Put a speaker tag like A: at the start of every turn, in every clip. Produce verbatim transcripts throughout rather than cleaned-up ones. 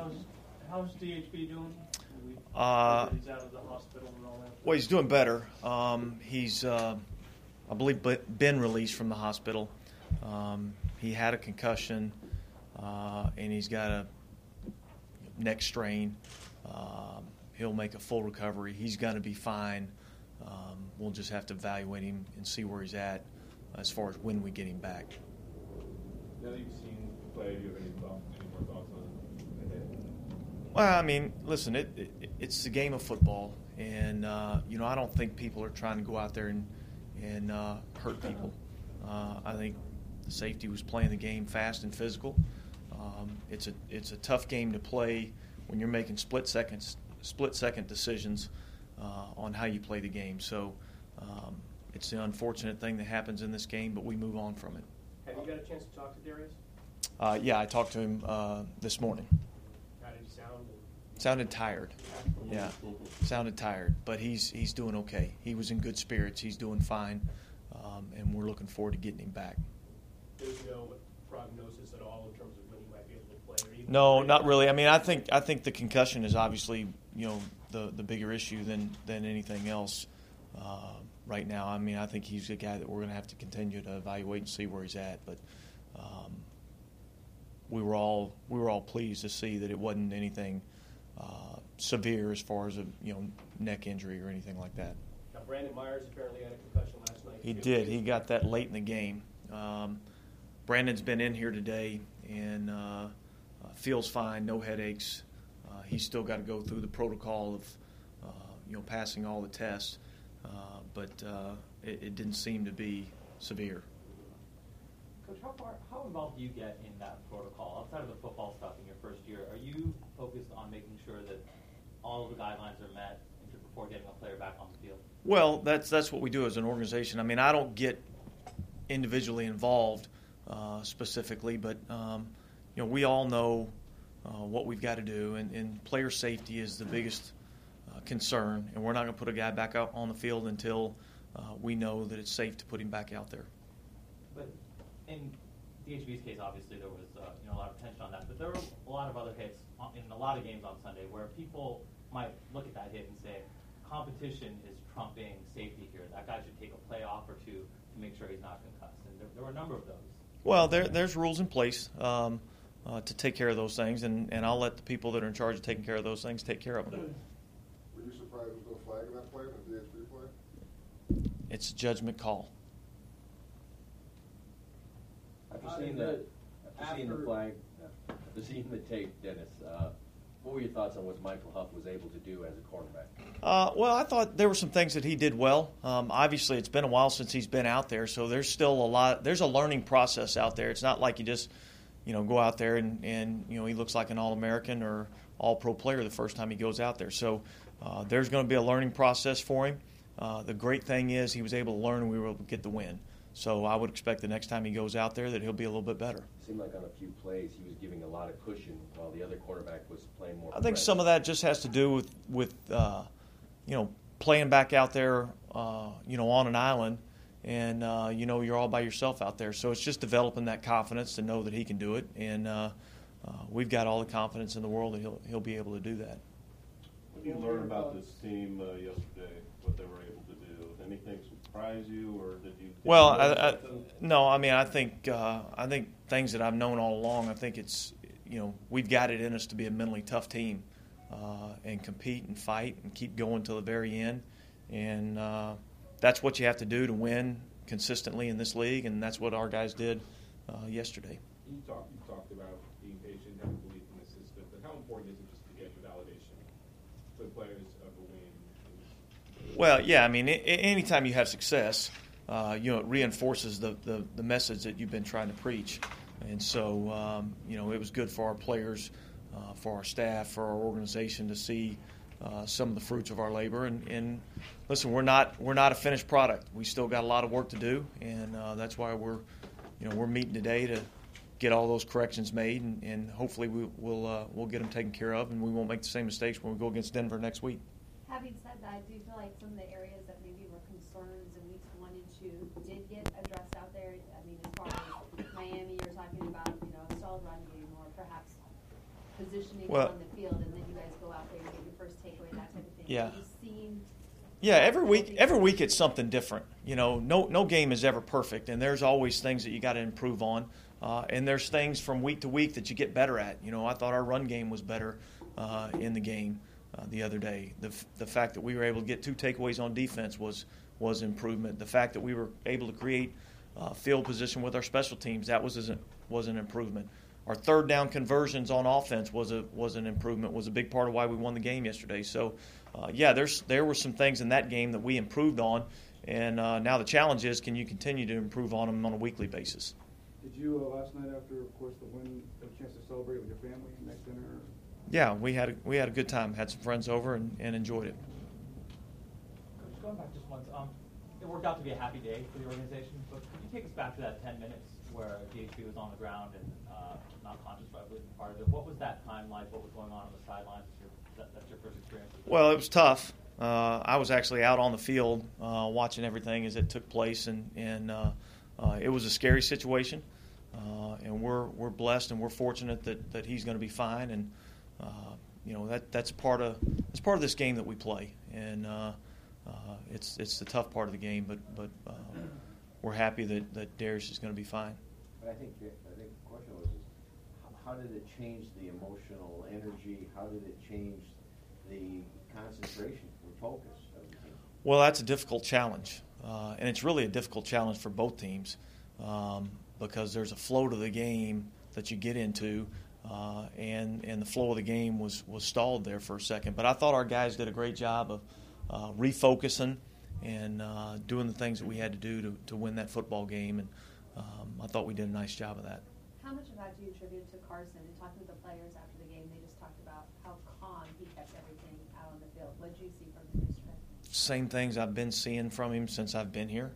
A: How's how's D H B doing? We,
B: Uh,
A: he's out of the hospital and all that.
B: Well, he's doing better. Um, he's, uh, I believe, been released from the hospital. Um, he had a concussion, uh, and he's got a neck strain. Um, he'll make a full recovery. He's going to be fine. Um, we'll just have to evaluate him and see where he's at as far as when we get him back.
C: Now that you've seen the play, do you have any, thought, any more thoughts on it?
B: Well, I mean, listen, it, it it's the game of football, and uh, you know I don't think people are trying to go out there and and uh, hurt people. Uh, I think the safety was playing the game fast and physical. Um, it's a it's a tough game to play when you're making split seconds split second decisions uh, on how you play the game. So um, it's the unfortunate thing that happens in this game, but we move on from it.
A: Have you got a chance to talk to Darius?
B: Uh, yeah, I talked to him uh, this morning.
A: How did he sound?
B: Sounded tired. Yeah, sounded tired, but he's he's doing okay. He was in good spirits. He's doing fine, um, and we're looking forward to getting him back.
A: There's no prognosis at all in terms of when he might be able to play? Or even
B: No, not really. I mean, I think I think the concussion is obviously you know the the bigger issue than than anything else uh, right now. I mean, I think he's a guy that we're going to have to continue to evaluate and see where he's at, but. Um, we were all we were all pleased to see that it wasn't anything uh, severe as far as a you know neck injury or anything like that.
A: Now, Brandon Myers apparently had a concussion last night.
B: He did. He got that late in the game. Um, Brandon's been in here today and uh, uh, feels fine, no headaches. Uh, he's still got to go through the protocol of uh, you know passing all the tests, uh, but uh, it, it didn't seem to be severe.
D: Coach, how far, how involved do you get in that protocol outside of the football stuff in your first year? Are you focused on making sure that all of the guidelines are met before getting a player back on the field?
B: Well, that's that's what we do as an organization. I mean, I don't get individually involved uh, specifically, but um, you know, we all know uh, what we've got to do, and, and player safety is the biggest uh, concern. And we're not going to put a guy back out on the field until uh, we know that it's safe to put him back out there.
D: But in D H B's case, obviously there was uh, you know a lot of attention on that, but there were a lot of other hits on, in a lot of games on Sunday where people might look at that hit and say, competition is trumping safety here. That guy should take a play off or two to make sure he's not concussed. And there, there were a number of those.
B: Well, there, there's rules in place um, uh, to take care of those things, and, and I'll let the people that are in charge of taking care of those things take care of them.
E: Were you surprised there was no flag in that play, in the D H B play?
B: It's a judgment call.
F: After
A: Uh,
F: seeing
A: the-
F: the, after seeing the
A: after-
F: flag, after seeing the tape, Dennis, uh, what were your thoughts on what Michael Huff was able to do as a quarterback?
B: Uh, well, I thought there were some things that he did well. Um, obviously, it's been a while since he's been out there, so there's still a lot. There's a learning process out there. It's not like you just, you know, go out there and, and you know he looks like an All-American or All-Pro player the first time he goes out there. So uh, there's going to be a learning process for him. Uh, the great thing is he was able to learn, and we were able to get the win. So I would expect the next time he goes out there that he'll be a little bit better.
F: It seemed like on a few plays he was giving a lot of cushion while the other quarterback was playing more.
B: I think
F: press.
B: some of that just has to do with, with uh, you know, playing back out there, uh, you know, on an island, and, uh, you know, you're all by yourself out there. So it's just developing that confidence to know that he can do it, and uh, uh, we've got all the confidence in the world that he'll, he'll be able to do that.
C: What did you learn about this team uh, yesterday, what they were able to do? Anything surprise you, or did you? Did
B: Well,
C: you
B: I,
C: learn
B: I,
C: something?
B: no, I mean, I think uh, I think things that I've known all along. I think it's you know we've got it in us to be a mentally tough team uh, and compete and fight and keep going till the very end, and uh, that's what you have to do to win consistently in this league, and that's what our guys did uh, yesterday.
C: You talked, you talked about being patient, having belief in the system, but how important is it just to get the validation for the players of a win?
B: Well, yeah, I mean, I- anytime you have success, uh, you know, it reinforces the, the, the message that you've been trying to preach. And so, um, you know, it was good for our players, uh, for our staff, for our organization to see uh, some of the fruits of our labor. And, and listen, we're not we're not a finished product. We still got a lot of work to do, and uh, that's why we're, you know, we're meeting today to get all those corrections made, and, and hopefully we, we'll uh, we'll get them taken care of, and we won't make the same mistakes when we go against Denver next week.
G: Having said that, do you feel like some of the areas that maybe were concerns in weeks one and two did get addressed out there? I mean, as far as Miami, you're talking about, you know, a solid run game or perhaps positioning
B: Well-
G: on the field, and then you guys go out there and get your first takeaway, that type of thing.
B: Yeah.
G: Have you seen?
B: Yeah, every week, every week it's something different. You know, no no game is ever perfect, and there's always things that you got to improve on. Uh, and there's things from week to week that you get better at. You know, I thought our run game was better uh, in the game uh, the other day. The f- the fact that we were able to get two takeaways on defense was was improvement. The fact that we were able to create uh, field position with our special teams, that was an, was an improvement. Our third down conversions on offense was a was an improvement. Was a big part of why we won the game yesterday. So, uh, yeah, there's there were some things in that game that we improved on, and uh, now the challenge is, can you continue to improve on them on a weekly basis?
H: Did you, uh, last night after, of course, the win, have a chance to celebrate with your family, nice dinner? Or?
B: Yeah, we had a, we had a good time. Had some friends over and, and enjoyed it.
D: Coach, going back just once, um, it worked out to be a happy day for the organization, but could you take us back to that ten minutes where D H B was on the ground and uh, not conscious, but I believe part of it. What was that time like? What was going on on the sidelines? Your, that, that's your first experience with it?
B: Well, it was tough. Uh, I was actually out on the field uh, watching everything as it took place, and, and uh, uh, it was a scary situation. Uh, and we're we're blessed and we're fortunate that, that he's going to be fine, and uh, you know that that's part of it's part of this game that we play, and uh, uh, it's it's the tough part of the game, but but uh, we're happy that, that Darius is going to be fine.
F: But I think, I think the question was, is how, how did it change the emotional energy? How did it change the concentration and focus of the team?
B: Well, that's a difficult challenge, uh, and it's really a difficult challenge for both teams. Um, because there's a flow to the game that you get into, uh, and and the flow of the game was, was stalled there for a second. But I thought our guys did a great job of uh, refocusing and uh, doing the things that we had to do to, to win that football game, and um, I thought we did a nice job of that.
G: How much of that do you attribute to Carson? And talking with the players after the game, they just talked about how calm he kept everything out on the field. What did you see from him yesterday?
B: Same things I've been seeing from him since I've been here.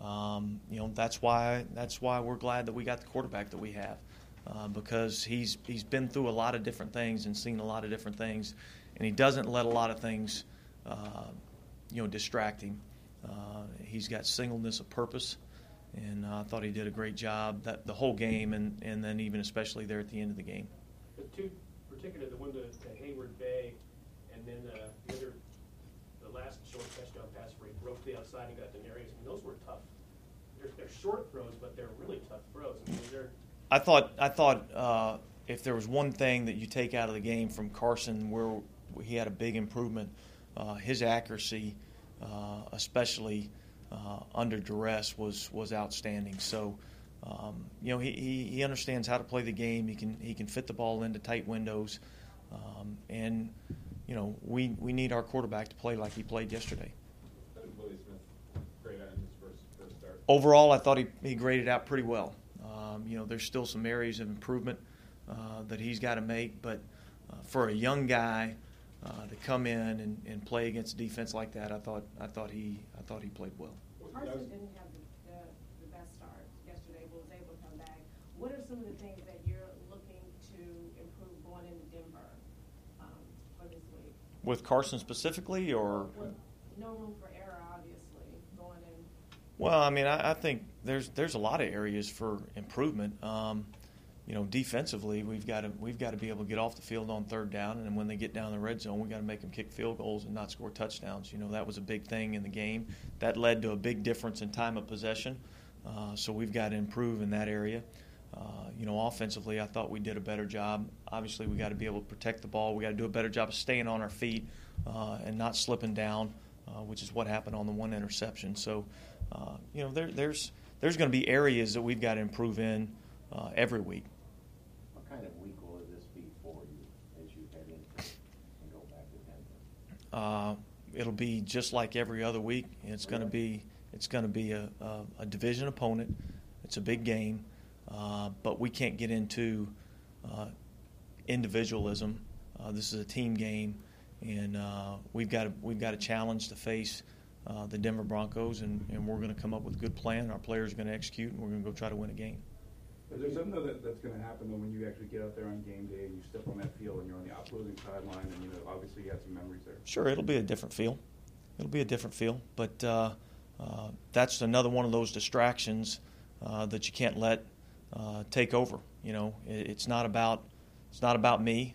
B: Um, you know, that's why that's why we're glad that we got the quarterback that we have, uh, because he's he's been through a lot of different things and seen a lot of different things, and he doesn't let a lot of things, uh, you know, distract him. Uh, he's got singleness of purpose, and uh, I thought he did a great job that the whole game, and, and then even especially there at the end of the game.
A: The two, particularly the one to, to Hayward Bay, and then uh, the other, the last short touchdown pass where he broke the outside and got to Denarius. I mean, those were tough. They're, they're short throws, but they're really tough throws. I mean, they're.
B: I thought I thought uh, if there was one thing that you take out of the game from Carson, where he had a big improvement, uh, his accuracy, uh, especially uh, under duress, was was outstanding. So, um, you know, he, he, he understands how to play the game. He can he can fit the ball into tight windows, um, and you know, we we need our quarterback to play like he played yesterday.
C: How did Willie Smith grade out in his first, first start?
B: Overall, I thought he, he graded out pretty well. Um, you know, there's still some areas of improvement uh, that he's got to make, but uh, for a young guy uh, to come in and, and play against a defense like that, I thought I thought he I thought he played well.
I: Carson didn't have the, the, the best start yesterday, but was able to come back. What are some of the things that you're looking to improve going into Denver um, for this week?
B: With Carson specifically, or?
I: With no room for error, obviously, going in.
B: Well, I mean, I, I think there's there's a lot of areas for improvement. Um, you know, defensively, we've got to we've got to be able to get off the field on third down, and then when they get down the red zone, we got to make them kick field goals and not score touchdowns. You know, that was a big thing in the game. That led to a big difference in time of possession. Uh, so we've got to improve in that area. Uh, you know, offensively, I thought we did a better job. Obviously, we got to be able to protect the ball. We got to do a better job of staying on our feet uh, and not slipping down, uh, which is what happened on the one interception. So, uh, you know, there, there's there's going to be areas that we've got to improve in uh, every week.
F: What kind of week will this be for you as you head into and go back to Denver?
B: Uh, it'll be just like every other week. It's going to be it's going to be a, a, a division opponent. It's a big game. Uh, but we can't get into uh, individualism. Uh, this is a team game, and uh, we've got a, we've got a challenge to face uh, the Denver Broncos, and, and we're going to come up with a good plan. Our players are going to execute, and we're going to go try to win a game.
H: Is there something though that, that's going to happen though when you actually get out there on game day and you step on that field and you're on the opposing sideline, and you know obviously you have some memories there?
B: Sure, it'll be a different feel. It'll be a different feel, but uh, uh, that's another one of those distractions uh, that you can't let Uh, take over. You know, it, it's not about it's not about me.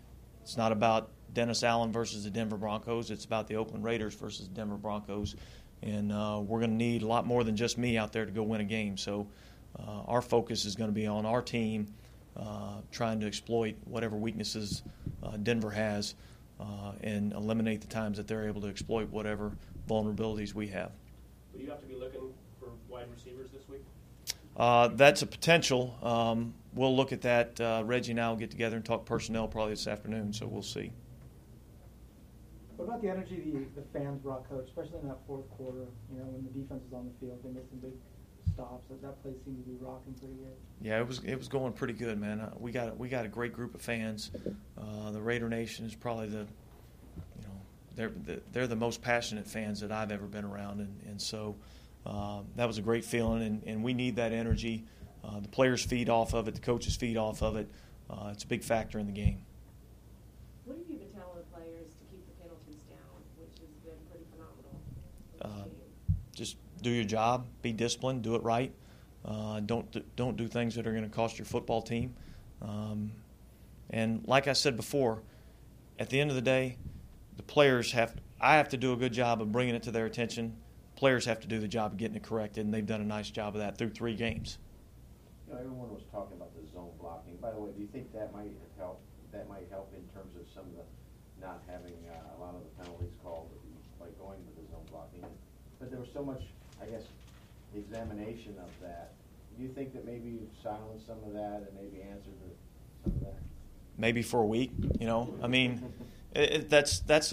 B: It's not about Dennis Allen versus the Denver Broncos. It's about the Oakland Raiders versus the Denver Broncos. And uh, we're going to need a lot more than just me out there to go win a game. So uh, our focus is going to be on our team uh, trying to exploit whatever weaknesses uh, Denver has uh, and eliminate the times that they're able to exploit whatever vulnerabilities we have.
A: Will you have to be looking for wide receivers this week?
B: Uh, that's a potential. Um, we'll look at that. Uh, Reggie and I will get together and talk personnel probably this afternoon, so we'll see.
J: What about the energy the, the fans brought, Coach, especially in that fourth quarter, you know, when the defense was on the field? They made some big stops. That, that place seemed to be rocking pretty good.
B: Yeah, it was it was going pretty good, man. Uh, we got we got a great group of fans. Uh, the Raider Nation is probably the, you know, they're the, they're the most passionate fans that I've ever been around, and and so uh, that was a great feeling, and, and we need that energy. Uh, the players feed off of it, the coaches feed off of it. Uh, it's a big factor in the game.
I: What have you been telling the players to keep the penalties down, which has been pretty phenomenal for this
B: Uh,
I: team?
B: Just do your job, be disciplined, do it right. Uh, don't don't do things that are going to cost your football team. Um, and like I said before, at the end of the day, the players have. I have to do a good job of bringing it to their attention. Players have to do the job of getting it corrected, and they've done a nice job of that through three games.
F: You know, everyone was talking about the zone blocking. By the way, do you think that might help? That might help in terms of some of the not having uh, a lot of the penalties called by going to the zone blocking. But there was so much, I guess, examination of that. Do you think that maybe you've silenced some of that and maybe answered the, some of that?
B: Maybe for a week, you know. I mean, it, it, that's that's